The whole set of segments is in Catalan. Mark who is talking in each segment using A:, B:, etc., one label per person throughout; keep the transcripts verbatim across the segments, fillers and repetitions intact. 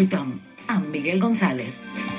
A: tothom, amb Miguel González.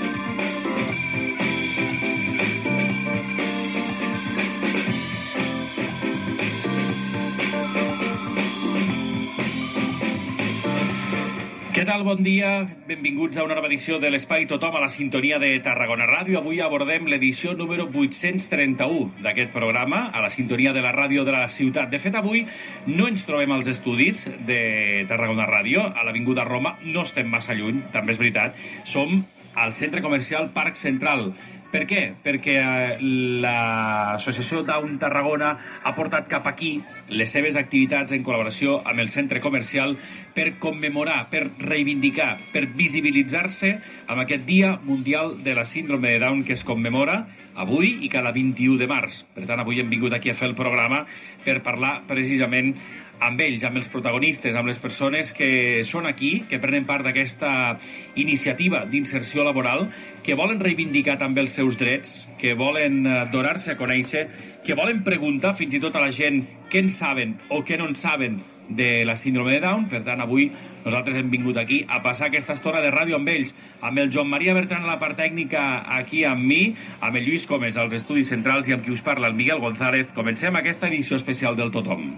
B: Què tal? Bon dia. Benvinguts a una nova edició de l'Espai Tothom a la sintonia de Tarragona Ràdio. Avui abordem l'edició número vuit-cents trenta-u d'aquest programa, a la sintonia de la ràdio de la ciutat. De fet, avui no ens trobem als estudis de Tarragona Ràdio, a l'Avinguda Roma. No estem massa lluny, també és veritat. Som al centre comercial Parc Central. Per què? Perquè l'associació Down Tarragona ha portat cap aquí les seves activitats en col·laboració amb el centre comercial per commemorar, per reivindicar, per visibilitzar-se amb aquest Dia Mundial de la Síndrome de Down que es commemora avui i cada vint-i-u de març. Per tant, avui hem vingut aquí a fer el programa per parlar precisament amb ells, amb els protagonistes, amb les persones que són aquí, que prenen part d'aquesta iniciativa d'inserció laboral, que volen reivindicar també els seus drets, que volen donar-se a conèixer, que volen preguntar fins i tot a la gent què en saben o què no en saben de la síndrome de Down. Per tant, avui nosaltres hem vingut aquí a passar aquesta estona de ràdio amb ells, amb el Joan Maria Bertran a la part tècnica aquí amb mi, amb el Lluís Comes als estudis centrals i amb qui us parla, el Miguel González. Comencem aquesta edició especial del Tothom.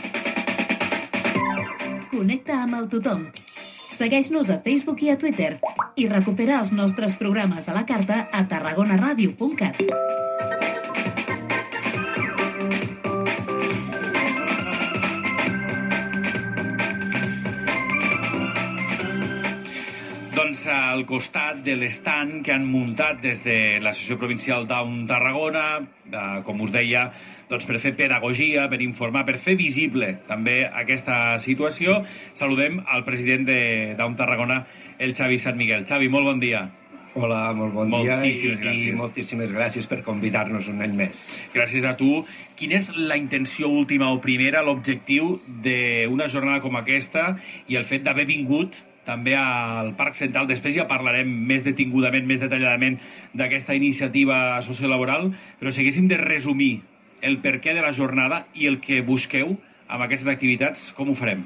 A: Connecta amb el tothom. Segueix-nos a Facebook i a Twitter i recupera els nostres programes a la carta a tarragonaradio punt cat.
B: Doncs al costat de l'estand que han muntat des de l'Associació Provincial Down Tarragona, eh, com us deia, doncs per fer pedagogia, per informar, per fer visible també aquesta situació, saludem al president de Down Tarragona, el Xavi Sant Miguel. Xavi, molt bon dia.
C: Hola, molt bon dia i,
B: i
C: moltíssimes gràcies per convidar-nos un any més.
B: Gràcies a tu. Quina és la intenció última o primera, l'objectiu d'una jornada com aquesta i el fet d'haver vingut també al Parc Central? Després ja parlarem més detingudament, més detalladament d'aquesta iniciativa sociolaboral, però si haguéssim de resumir el perquè de la jornada i el que busqueu amb aquestes activitats, com ho farem?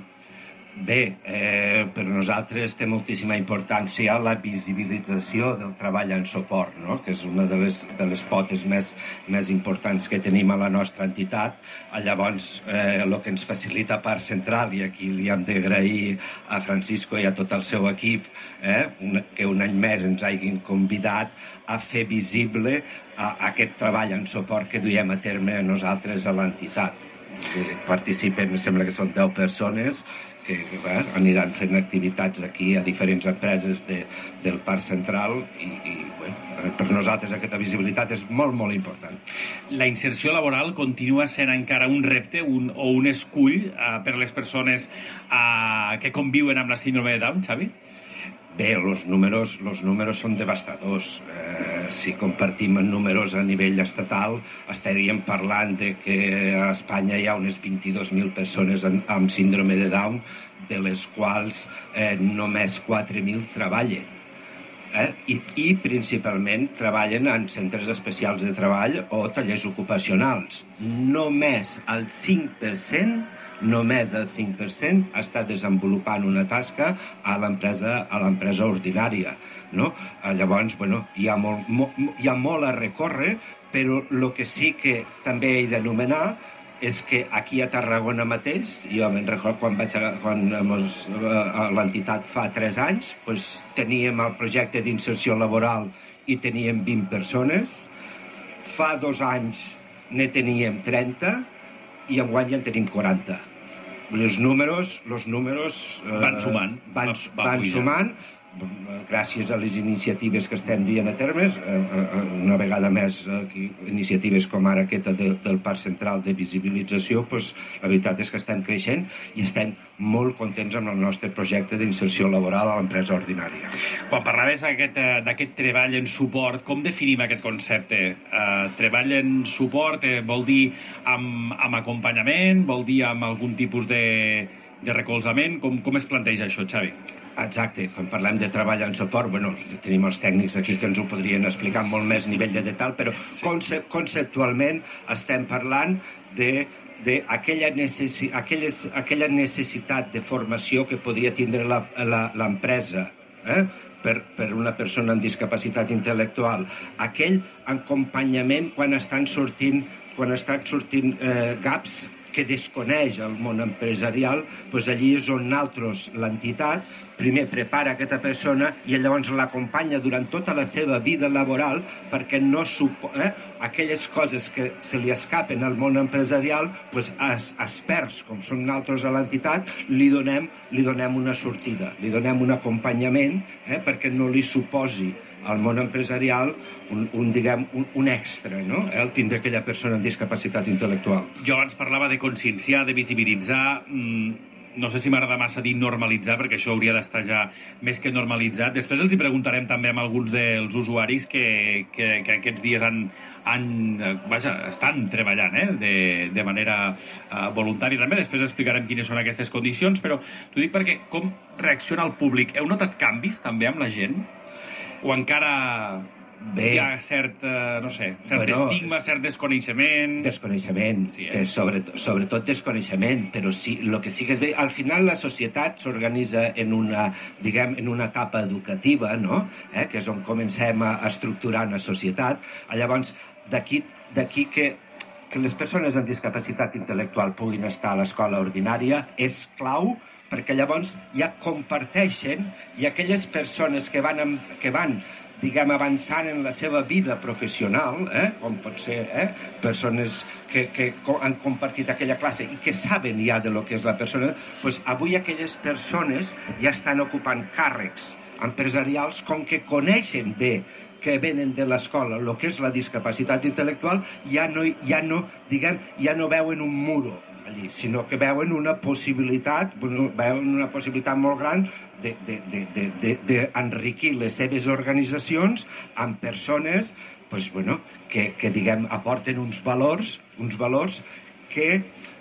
C: Bé, eh, per nosaltres té moltíssima importància la visibilització del treball en suport, no? Que és una de les, de les potes més, més importants que tenim a la nostra entitat. Llavors, eh, el que ens facilita Parc Central, i aquí li hem d'agrair a Francisco i a tot el seu equip, eh, un, que un any més ens hagin convidat a fer visible a, a aquest treball en suport que duiem a terme nosaltres a l'entitat. Participen, em sembla que són deu persones, que eh, aniran fent activitats aquí a diferents empreses de, del Parc Central i, i bueno, per nosaltres aquesta visibilitat és molt, molt important.
B: La inserció laboral continua sent encara un repte un, o un escull eh, per a les persones eh, que conviuen amb la síndrome de Down, Xavi?
C: Bé, els números, los números són devastadors. Eh, si compartim en números a nivell estatal, estaríem parlant de que a Espanya hi ha unes vint-i-dos mil persones en, amb síndrome de Down, de les quals eh, només quatre mil treballen. Eh? I, I principalment treballen en centres especials de treball o tallers ocupacionals. Només el cinc per cent només el cinc per cent està desenvolupant una tasca a l'empresa a l'empresa ordinària, no? Llavors, bueno, hi ha molt, molt, hi ha molt a recórrer, però el que sí que també he d'anomenar és que aquí a Tarragona mateix, jo me'n recordo quan vaig a, quan mos, a l'entitat fa tres anys, doncs teníem el projecte d'inserció laboral i teníem vint persones, fa dos anys ne teníem trenta, i enguany ja en tenim quaranta. Els números, els números
B: eh, van sumant.
C: Van, van sumant, gràcies a les iniciatives que estem duent a termes, una vegada més iniciatives com ara aquesta del Parc Central de visibilització, doncs la veritat és que estem creixent i estem molt contents amb el nostre projecte d'inserció laboral a l'empresa ordinària.
B: Quan parlaves d'aquest treball en suport, com definim aquest concepte? Uh, treball en suport eh, vol dir amb, amb acompanyament, vol dir amb algun tipus de, de recolzament? Com, com es planteja això, Xavi?
C: Exacte, quan parlem de treball en suport, bueno, tenim els tècnics aquí que ens ho podrien explicar amb molt més nivell de detall, però sí. concep conceptualment estem parlant de d'aquella necessi aquella necessitat de formació que podria tindre l'empresa eh? per, per una persona amb discapacitat intel·lectual. Aquell acompanyament quan estan sortint, quan estan sortint eh, gaps que desconeix el món empresarial, doncs allí és on nosaltres, l'entitat, primer prepara aquesta persona i llavors l'acompanya durant tota la seva vida laboral perquè no supo, eh, aquelles coses que se li escapen al món empresarial, doncs als experts, com són nosaltres a l'entitat, li donem, li donem una sortida, li donem un acompanyament eh, perquè no li suposi al món empresarial un, un, diguem, un, un extra, no? El tindre aquella persona amb discapacitat intel·lectual.
B: Jo abans parlava de conscienciar, de visibilitzar, mmm, no sé si m'agrada massa dir normalitzar, perquè això hauria d'estar ja més que normalitzat. Després els hi preguntarem també amb alguns dels usuaris que, que, que aquests dies han, han, vaja, estan treballant eh, de, de manera uh, voluntària també. Després explicarem quines són aquestes condicions, però t'ho dic perquè com reacciona el públic? Heu notat canvis també amb la gent? O encara Bé. hi ha cert, uh, no sé, cert bueno, estigma, cert desconeixement...
C: Desconeixement, sí, eh? sobre, sobretot desconeixement, però sí, el que sí que és bé, al final la societat s'organitza en una, diguem, en una etapa educativa, no? Eh? Que és on comencem a estructurar una societat. Llavors, d'aquí d'aquí que, que les persones amb discapacitat intel·lectual puguin estar a l'escola ordinària és clau, perquè llavors ja comparteixen i aquelles persones que van, que van diguem, avançant en la seva vida professional, eh, com pot ser eh, persones que, que han compartit aquella classe i que saben ja de lo que és la persona, doncs avui aquelles persones ja estan ocupant càrrecs empresarials com que coneixen bé que venen de l'escola, el que és la discapacitat intel·lectual, ja no, ja no, diguem, ja no veuen un muro allí, sinó que veuen una possibilitat, veuen una possibilitat molt gran d'enriquir les seves organitzacions amb persones pues, bueno, que, que diguem, aporten uns valors, uns valors que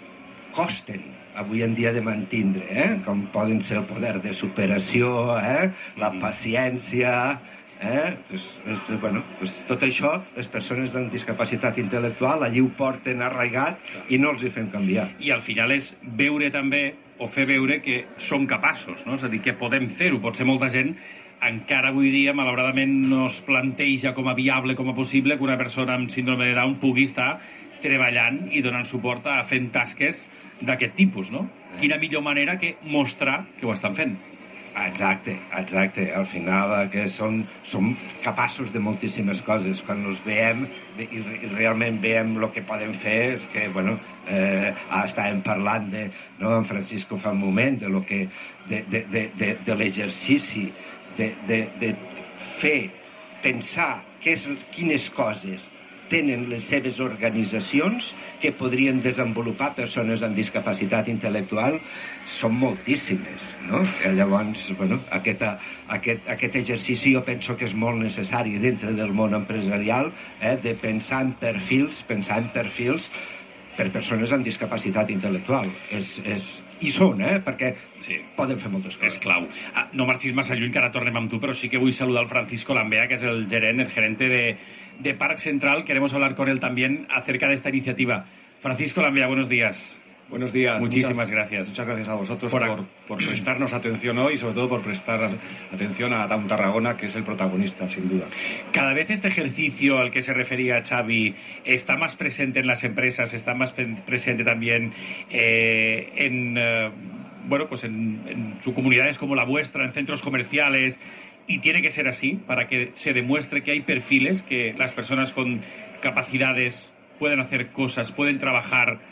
C: costen avui en dia de mantindre, eh? Com poden ser el poder de superació, eh? La paciència... Eh? És, és, bueno, pues, tot això, les persones amb discapacitat intel·lectual allí ho porten arraigat i no els hi fem canviar.
B: I al final és veure també, o fer veure que som capaços, no? És a dir, que podem fer-ho. Potser molta gent encara avui dia, malauradament, no es planteja com a viable, com a possible, que una persona amb síndrome de Down pugui estar treballant i donant suport a fent tasques d'aquest tipus, no? Quina millor manera que mostrar que ho estan fent.
C: Exacte, exacte. Al final que som, som capaços de moltíssimes coses. Quan els veiem i, i realment veiem el que podem fer és que, bueno, eh, estàvem parlant de, no, en Francisco fa un moment, de, lo que, de, de, de, de, de l'exercici, de, de, de fer, pensar què és, quines coses tenen les seves organitzacions que podrien desenvolupar persones amb discapacitat intel·lectual són moltíssimes, no? Llavors, bueno, aquest, aquest, aquest exercici jo penso que és molt necessari dintre del món empresarial, eh, de pensar en perfils, pensar en perfils per persones amb discapacitat intel·lectual. És, és, I són, eh? Perquè sí, poden fer moltes coses.
B: És clau. Ah, no marxis massa lluny, que ara tornem amb tu, però sí que vull saludar al Francisco Lambea, que es el gerent, el gerente de, de Parc Central. Queremos hablar con él también acerca de esta iniciativa. Francisco Lambea, buenos días.
D: Buenos días.
B: Muchísimas
D: muchas,
B: gracias.
D: Muchas gracias a vosotros por, por, por prestarnos atención hoy y sobre todo por prestar atención a Down Tarragona, que es el protagonista, sin duda.
B: Cada vez este ejercicio al que se refería Xavi está más presente en las empresas, está más presente también eh, en, eh, bueno, pues en, en subcomunidades como la vuestra, en centros comerciales, y tiene que ser así para que se demuestre que hay perfiles, que las personas con capacidades pueden hacer cosas, pueden trabajar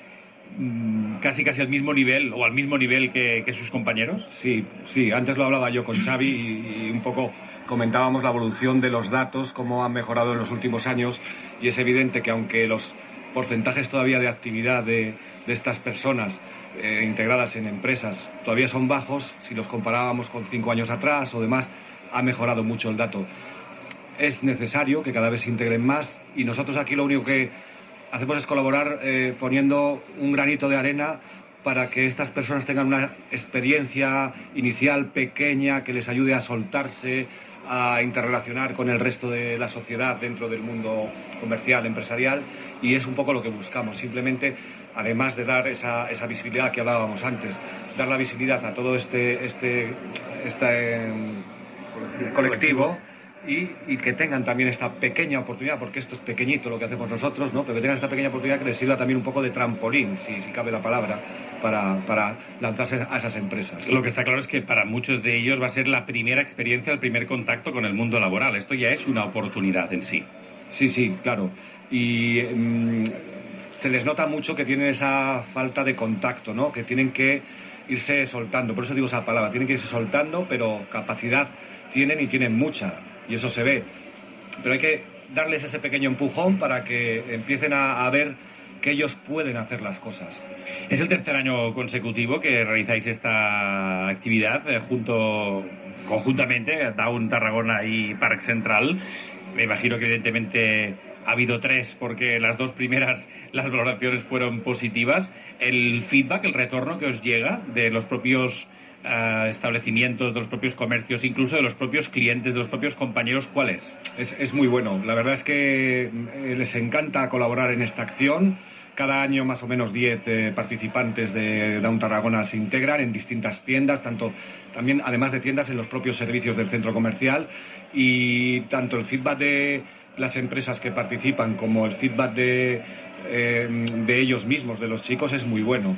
B: casi casi al mismo nivel o al mismo nivel que, que sus compañeros.
D: Sí, sí, antes lo hablaba yo con Xavi y, y un poco comentábamos la evolución de los datos, cómo han mejorado en los últimos años, y es evidente que aunque los porcentajes todavía de actividad de, de estas personas eh, integradas en empresas todavía son bajos, si los comparábamos con cinco años atrás o demás, ha mejorado mucho el dato. Es necesario que cada vez se integren más, y nosotros aquí lo único que hacemos es colaborar eh, poniendo un granito de arena para que estas personas tengan una experiencia inicial pequeña que les ayude a soltarse, a interrelacionar con el resto de la sociedad dentro del mundo comercial, empresarial, y es un poco lo que buscamos. Simplemente, además de dar esa, esa visibilidad que hablábamos antes, dar la visibilidad a todo este, este, este colectivo. Y, y que tengan también esta pequeña oportunidad, porque esto es pequeñito lo que hacemos nosotros, ¿no? Pero que tengan esta pequeña oportunidad que les sirva también un poco de trampolín, si, si cabe la palabra, para, para lanzarse a esas empresas.
B: Lo que está claro es que para muchos de ellos va a ser la primera experiencia, el primer contacto con el mundo laboral. Esto ya es una oportunidad en sí.
D: Sí, sí, claro. Y mmm, se les nota mucho que tienen esa falta de contacto, ¿no? Que tienen que irse soltando. Por eso digo esa palabra, tienen que irse soltando, pero capacidad tienen y tienen mucha. Y eso se ve. Pero hay que darles ese pequeño empujón para que empiecen a, a ver que ellos pueden hacer las cosas.
B: Es el tercer año consecutivo que realizáis esta actividad eh, junto, conjuntamente, Down Tarragona y Parc Central. Me imagino que evidentemente ha habido tres porque las dos primeras, las valoraciones fueron positivas. El feedback, el retorno que os llega de los propios Uh, establecimientos, de los propios comercios, incluso de los propios clientes, de los propios compañeros, ¿cuál es?
D: Es, es muy bueno. La verdad es que eh, les encanta colaborar en esta acción. Cada año más o menos diez eh, participantes de Down Tarragona se integran en distintas tiendas, tanto también además de tiendas en los propios servicios del centro comercial, y tanto el feedback de las empresas que participan como el feedback de, eh, de ellos mismos, de los chicos, es muy bueno.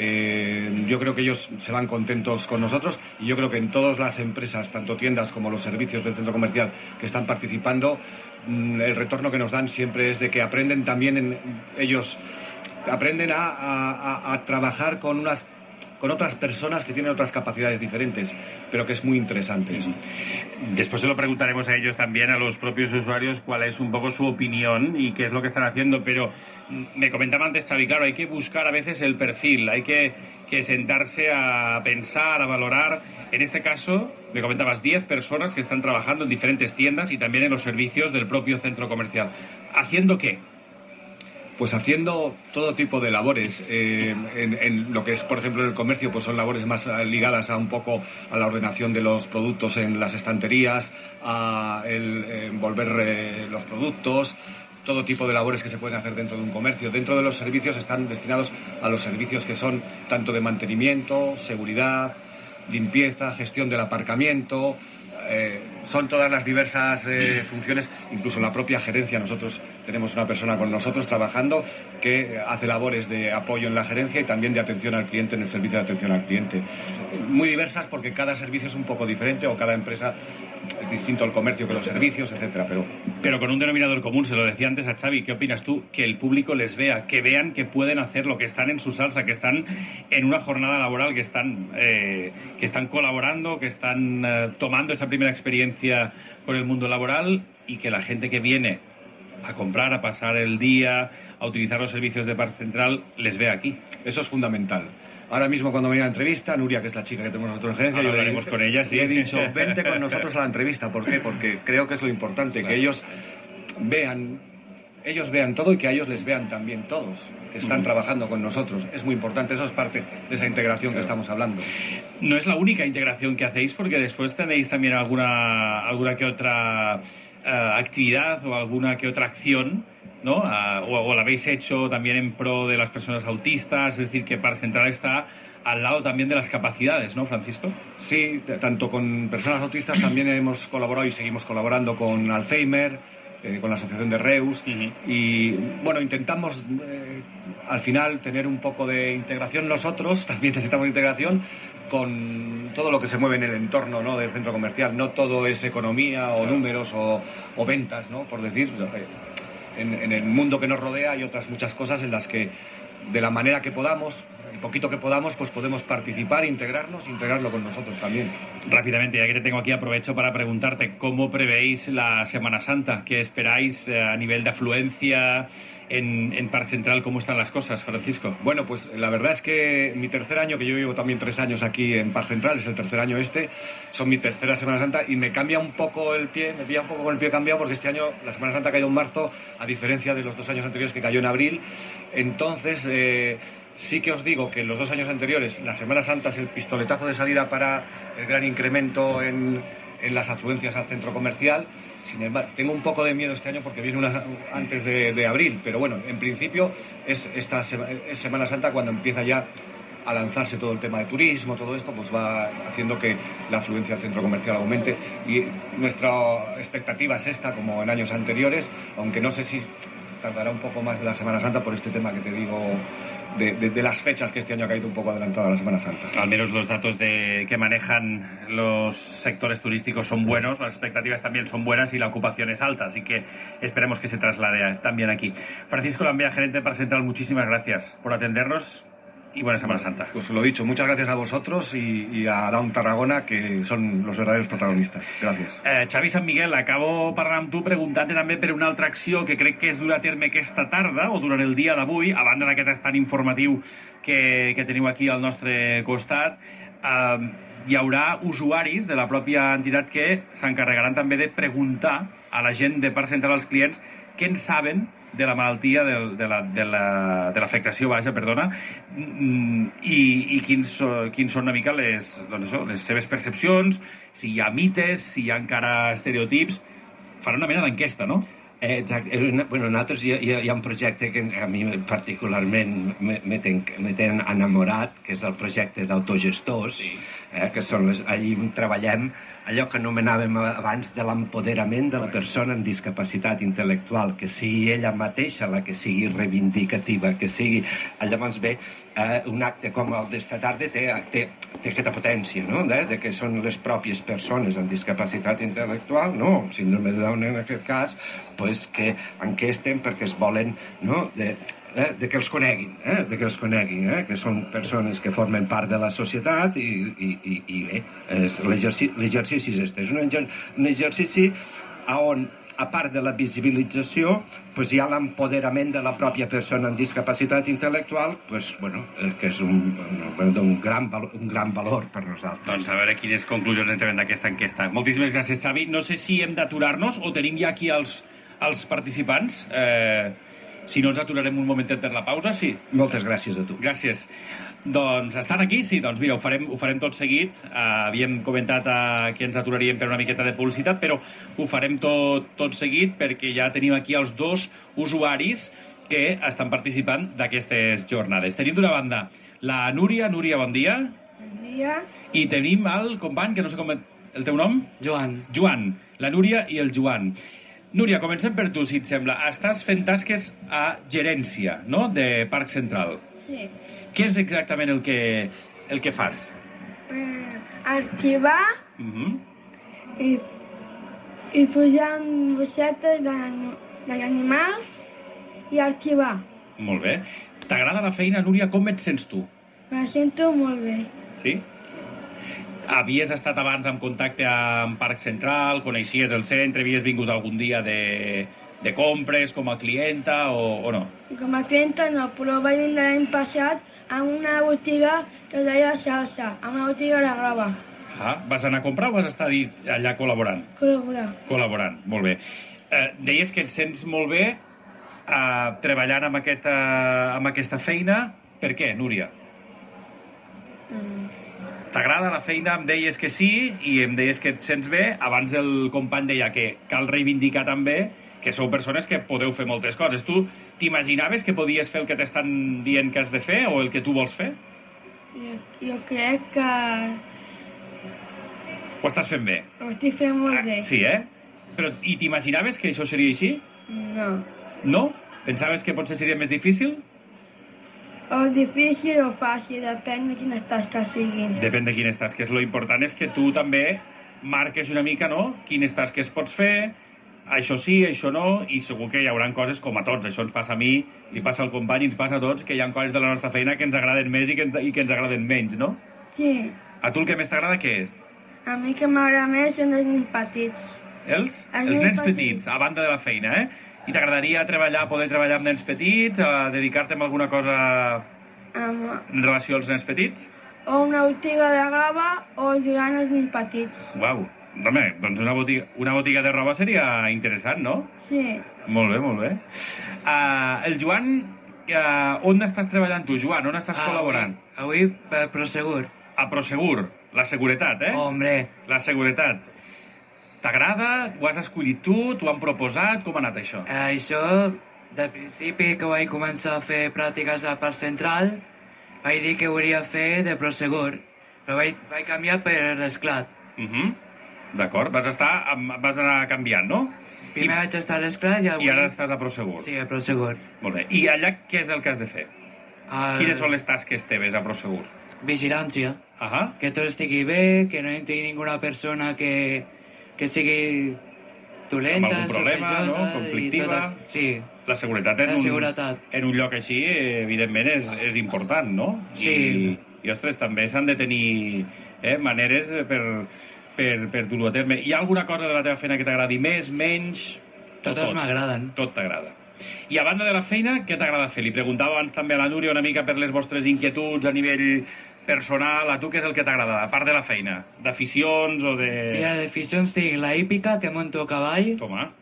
D: Eh, yo creo que ellos se van contentos con nosotros y yo creo que en todas las empresas, tanto tiendas como los servicios del centro comercial que están participando, el retorno que nos dan siempre es de que aprenden también, en, ellos aprenden a, a, a trabajar con unas con otras personas que tienen otras capacidades diferentes, pero que es muy interesante esto.
B: Después se lo preguntaremos a ellos también, a los propios usuarios, cuál es un poco su opinión y qué es lo que están haciendo, pero me comentaba antes Xavi, claro, hay que buscar a veces el perfil, hay que, que sentarse a pensar, a valorar. En este caso, me comentabas diez personas que están trabajando en diferentes tiendas y también en los servicios del propio centro comercial. ¿Haciendo qué?
D: Pues haciendo todo tipo de labores. Eh, en, en lo que es, por ejemplo, el comercio, pues son labores más ligadas a un poco a la ordenación de los productos en las estanterías, a el envolver eh, los productos, todo tipo de labores que se pueden hacer dentro de un comercio. Dentro de los servicios están destinados a los servicios que son tanto de mantenimiento, seguridad, limpieza, gestión del aparcamiento. Eh, son todas las diversas eh, funciones, incluso la propia gerencia. Nosotros tenemos una persona con nosotros trabajando que hace labores de apoyo en la gerencia y también de atención al cliente en el servicio de atención al cliente. Muy diversas porque cada servicio es un poco diferente o cada empresa es distinto al comercio que los servicios, etcétera. Pero...
B: pero con un denominador común, se lo decía antes a Xavi, ¿qué opinas tú? Que el público les vea, que vean que pueden hacer lo que están en su salsa, que están en una jornada laboral, que están, eh, que están colaborando, que están eh, tomando esa primera experiencia con el mundo laboral y que la gente que viene a comprar, a pasar el día, a utilizar los servicios de Parc Central, les vea aquí.
D: Eso es fundamental. Ahora mismo cuando me voy a la entrevista, Nuria, que es la chica que tenemos nosotros en gerencia,
B: yo hablaremos con ella, sí.
D: He dicho, vente con nosotros a la entrevista. ¿Por qué? Porque creo que es lo importante, claro, que ellos vean, ellos vean todo y que a ellos les vean también todos, que están uh-huh. trabajando con nosotros. Es muy importante, eso es parte de esa integración que estamos hablando.
B: No es la única integración que hacéis, porque después tenéis también alguna, alguna que otra uh, actividad o alguna que otra acción, ¿no? Uh, o, o la habéis hecho también en pro de las personas autistas, es decir, que Parc Central está al lado también de las capacidades, ¿no, Francisco?
D: Sí, tanto con personas autistas también hemos colaborado y seguimos colaborando con Alzheimer, eh, con la asociación de Reus, uh-huh. y bueno, intentamos eh, al final tener un poco de integración nosotros, también necesitamos integración con todo lo que se mueve en el entorno, ¿no?, del centro comercial. No todo es economía o números o, o ventas, ¿no?, por decir. En, en el mundo que nos rodea hay otras muchas cosas en las que, de la manera que podamos, el poquito que podamos, pues podemos participar, integrarnos, integrarlo con nosotros también.
B: Rápidamente, ya que te tengo aquí, aprovecho para preguntarte cómo prevéis la Semana Santa, qué esperáis a nivel de afluencia en, en Parc Central, cómo están las cosas, Francisco.
D: Bueno, pues la verdad es que mi tercer año, que yo llevo también tres años aquí en Parc Central, es el tercer año este, son mi tercera Semana Santa y me cambia un poco el pie, me pilla un poco con el pie cambiado porque este año la Semana Santa cayó en marzo, a diferencia de los dos años anteriores que cayó en abril. Entonces, eh, sí que os digo que en los dos años anteriores la Semana Santa es el pistoletazo de salida para el gran incremento en, en las afluencias al centro comercial. Sin embargo, tengo un poco de miedo este año porque viene una antes de, de abril, pero bueno, en principio es esta sema, es Semana Santa cuando empieza ya a lanzarse todo el tema de turismo, todo esto, pues va haciendo que la afluencia al centro comercial aumente. Y nuestra expectativa es esta, como en años anteriores, aunque no sé si tardará un poco más de la Semana Santa por este tema que te digo de, de, de las fechas, que este año ha caído un poco adelantada la Semana Santa.
B: Al menos los datos de, que manejan los sectores turísticos son buenos, las expectativas también son buenas y la ocupación es alta, así que esperemos que se traslade también aquí. Francisco Lambea, gerente de Parc Central, muchísimas gracias por atendernos y buena Semana Santa.
D: Pues lo dicho, muchas gracias a vosotros y, y a Down Tarragona, que son los verdaderos protagonistas. Gràcies.
B: Eh, Xavi Sant Miguel, acabo parlant amb tu preguntant-te també per una altra acció que crec que es durà a terme aquesta tarda o durant el dia d'avui, a banda d'aquest estat informatiu que, que teniu aquí al nostre costat. Eh, hi haurà usuaris de la pròpia entitat que s'encarregaran també de preguntar a la gent de Parc Central, als clients, què en saben de la malaltia, de, de, la, de, la, de l'afectació, vaja, perdona, i, i quins, quins són una mica les, doncs això, les seves percepcions, si hi ha mites, si hi ha encara estereotips. Farà una mena d'enquesta, no?
C: Eh, exacte. Bueno, nosaltres hi ha, hi ha un projecte que a mi particularment me té enamorat, que és el projecte d'autogestors, sí. eh, que són les, allí treballem allò que anomenàvem abans de l'empoderament de la persona amb discapacitat intel·lectual, que sigui ella mateixa la que sigui reivindicativa, que sigui... Llavors bé, eh, un acte com el d'esta tarda té, té, té aquesta potència, no?, de, de que són les pròpies persones amb discapacitat intel·lectual, no, síndrome de Down en aquest cas, pues que enquesten perquè es volen, no?, de... Eh, de que els coneguin, eh, de que els coneguin, eh, que són persones que formen part de la societat i, i, i, i bé, l'exercici és este. És un, un exercici on, a part de la visibilització, pues hi ha l'empoderament de la pròpia persona amb discapacitat intel·lectual, pues, bueno, eh, que és un, un, un, gran, un gran valor per nosaltres.
B: Doncs a veure quines conclusions en trobem d'aquesta enquesta. Moltíssimes gràcies, Xavi. No sé si hem d'aturar-nos o tenim ja aquí els, els participants. Eh... Si no, ens aturarem un momentet per la pausa, sí.
C: Moltes gràcies a tu.
B: Gràcies. Doncs estan aquí? Sí, doncs mira, ho farem, ho farem tot seguit. Uh, havíem comentat uh, que ens aturaríem per una miqueta de publicitat, però ho farem tot, tot seguit perquè ja tenim aquí els dos usuaris que estan participant d'aquestes jornades. Tenim d'una banda la Núria. Núria, bon dia.
E: Bon dia.
B: I tenim el company, que no sé com... El teu nom?
F: Joan.
B: Joan. La Núria i el Joan. Núria, comencem per tu, si et sembla. Estàs fent tasques a gerència, no?, de Parc Central.
E: Sí.
B: Què és exactament el que, el que fas?
E: Eh, arxivar
B: Uh-huh.
E: i, i posar bossetes d'animals i arxivar.
B: Molt bé. T'agrada la feina, Núria? Com et sents tu?
E: Me sento molt bé.
B: Sí? Havies estat abans en contacte amb Parc Central, coneixies el centre, havies vingut algun dia de, de compres com a clienta o, o no?
E: Com a clienta no, però vaig vindre l'any passat a una botiga que es deia Salsa, a una botiga de roba.
B: Ah, vas anar a comprar o vas estar allà col·laborant?
E: Col·laborar.
B: Col·laborant, molt bé. Eh, deies que et sents molt bé eh, treballant amb, aquesta, amb aquesta feina. Per què, Núria?
E: Mm.
B: T'agrada la feina? Em deies que sí i em deies que et sents bé. Abans el company deia que cal reivindicar també que sou persones que podeu fer moltes coses. Tu t'imaginaves que podies fer el que t'estan dient que has de fer o el que tu vols fer?
E: Jo, jo crec que
B: Ho estàs fent bé?
E: ho estic fent molt bé.
B: Sí, eh? Però i t'imaginaves que això seria així?
E: No.
B: No? Pensaves que potser seria més difícil?
E: O difícil o fàcil, depèn de quines tasques siguin.
B: Depèn de quines tasques. Lo important és que tu també marques una mica, no?, quines tasques pots fer, això sí, això no, i segur que hi haurà coses com a tots. Això ens passa a mi, li passa al company, ens passa a tots, que hi ha coses de la nostra feina que ens agraden més i que ens, i que ens agraden menys, no?
E: Sí.
B: A tu el que més t'agrada què és?
E: A mi que m'agrada més són els nens petits.
B: Els?
E: Els
B: Els
E: nens
B: nens petits, a banda de la feina, eh? I t'agradaria treballar, poder treballar amb nens petits, a dedicar-te a alguna cosa
E: Amb...
B: en relació als nens petits?
E: O una botiga de roba o jugant als nens petits.
B: Uau, home, doncs una botiga, una botiga de roba seria interessant, no?
E: Sí.
B: Molt bé, molt bé. Uh, el Joan, uh, on estàs treballant tu, Joan? On estàs
F: Ah,
B: col·laborant?
F: Avui, avui per Prosegur.
B: A Prosegur, la seguretat, eh?
F: Hombre,
B: La seguretat. T'agrada? Ho has escollit tu? T'ho han proposat? Com ha anat això?
F: eh, això, de principi que vaig començar a fer pràctiques a Parc Central, vaig dir que volia fer de Prosegur, però vaig, vaig canviar per l'Esclat.
B: Uh -huh. D'acord, vas estar, amb- vas anar canviant, no?
F: Primer
B: I,
F: vaig estar a l'Esclat i avui...
B: I ara estàs a Prosegur.
F: Sí, a Prosegur.
B: Molt bé. I allà què és el que has de fer?
F: El...
B: Quines són les tasques teves a Prosegur?
F: Vigilància.
B: Ahà.
F: Que tot estigui bé, que no entri ninguna persona que, que sigui dolenta,
B: Amb algun problema,
F: sospechosa
B: no?
F: i
B: Conflictiva.
F: tot- Sí,
B: La seguretat en,
F: La
B: un,
F: seguretat.
B: en un lloc així, eh, evidentment, és, és important, no?
F: Sí.
B: I, i ostres, també s'han de tenir eh, maneres per, per, per dur-ho a terme. Hi ha alguna cosa de la teva feina que t'agradi més, menys?
F: totes m'agraden.
B: Tot t'agrada. I a banda de la feina, què t'agrada fer? Li preguntava abans també a la Núria una mica per les vostres inquietuds a nivell personal. A tu què és el que t'agrada, a part de la feina? D'aficions o de...
F: Mira, d'aficions tinc la hípica, que monto a cavall,
B: Toma.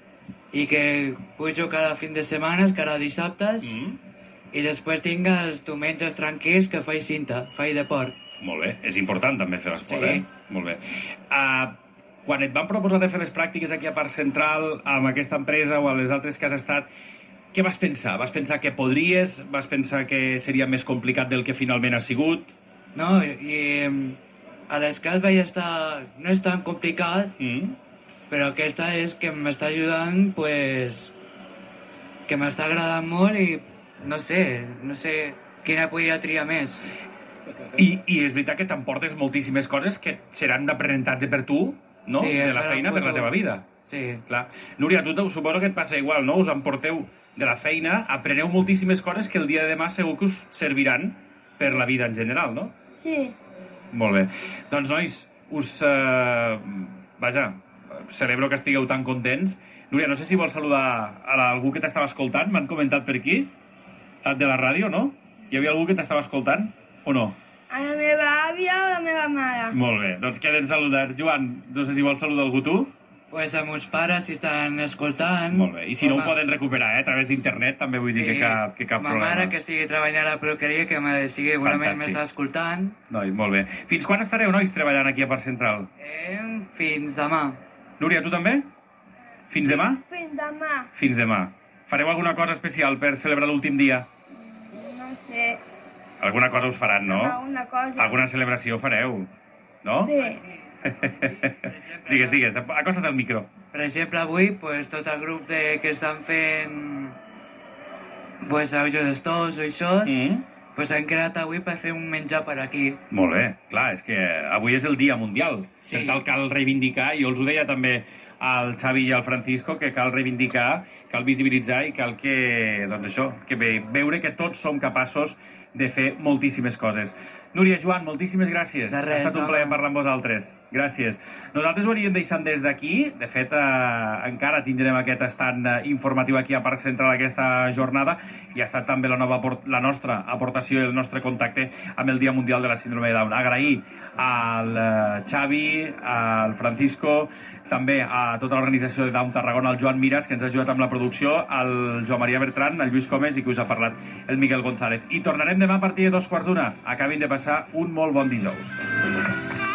F: i que pujo cada fin de setmana, cada dissabtes,
B: Mm.
F: i després tinc els diumenges tranquils que faig cinta, faig de porc.
B: Molt bé. És important també fer l'esport,
F: Sí.
B: eh? Molt bé. Uh, quan et van proposar de fer les pràctiques aquí a Parc Central, amb aquesta empresa o a les altres que has estat, què vas pensar? Vas pensar que podries? Vas pensar que seria més complicat del que finalment ha sigut?
F: No, i em, a l'Esclat vaig estar... No és tan complicat,
B: Mm.
F: però aquesta és que m'està ajudant, pues... que m'està agradant molt i no sé, no sé quina podria triar més.
B: I, I és veritat que t'emportes moltíssimes coses que seran d'aprenentatge per tu, no?
F: Sí,
B: de la
F: per al
B: feina, per la
F: futur.
B: teva vida.
F: Sí,
B: Clar. Núria, tu te- suposo que et passa igual, no? Us emporteu de la feina, apreneu moltíssimes coses que el dia de demà segur que us serviran per la vida en general, no?
E: Sí.
B: Molt bé. Doncs, nois, us... Eh, vaja, celebro que estigueu tan contents. Núria, no sé si vols saludar a la- algú que t'estava escoltant. M'han comentat per aquí, de la ràdio, no? Hi havia algú que t'estava escoltant o no?
E: A la meva àvia o la meva mare?
B: Molt bé, doncs queden saludats. Joan, no sé si vols saludar algú tu?
F: pues a meus pares si estan escoltant...
B: Molt bé, i si no ho
F: Home,
B: poden recuperar, eh, a través d'internet, també vull dir que cap, que cap
F: ma
B: problema.
F: mare que estigui treballant a la peluqueria, que me sigui, segurament
B: Fantàstic.
F: m'està escoltant.
B: Noi, molt bé. Fins quan estareu, nois, treballant aquí a Parc Central?
F: Eh, fins demà.
B: Núria, tu també? Fins demà?
E: Fins demà.
B: Fins demà. Fareu alguna cosa especial per celebrar l'últim dia?
E: No sé.
B: Alguna cosa us faran, no?
E: Alguna cosa.
B: Alguna celebració fareu, no?
E: Sí.
B: Digues, digues, acosta't al micro.
F: Per exemple, avui, pues, tot el grup de, que estan fent pues, audio d'estos o això,
B: Mm.
F: pues, han creat avui per fer un menjar per aquí.
B: Molt bé, clar, és que avui és el dia mundial.
F: Sí.
B: Per tal cal reivindicar, jo els ho deia també al Xavi i al Francisco, que cal reivindicar, cal visibilitzar i cal que, doncs això, que ve, veure que tots som capaços de fer moltíssimes coses. Núria, Joan, moltíssimes gràcies.
F: De res,
B: ha estat un
F: home.
B: plaer parlar amb vosaltres. Gràcies. Nosaltres ho anirem deixant des d'aquí. De fet, eh, encara tindrem aquest estant eh, informatiu aquí a Parc Central aquesta jornada i ha estat també la, nova, aport- la nostra aportació i el nostre contacte amb el Dia Mundial de la Síndrome de Down. Agrair al eh, Xavi, al Francisco, també a tota l'organització de Down Tarragona, al Joan Miras, que ens ha ajudat amb la producció, al Joan Maria Bertran, al Lluís Comes i que us ha parlat el Miguel González. I tornarem demà a partir de dos quarts d'una. Acabin de passar un molt bon dijous.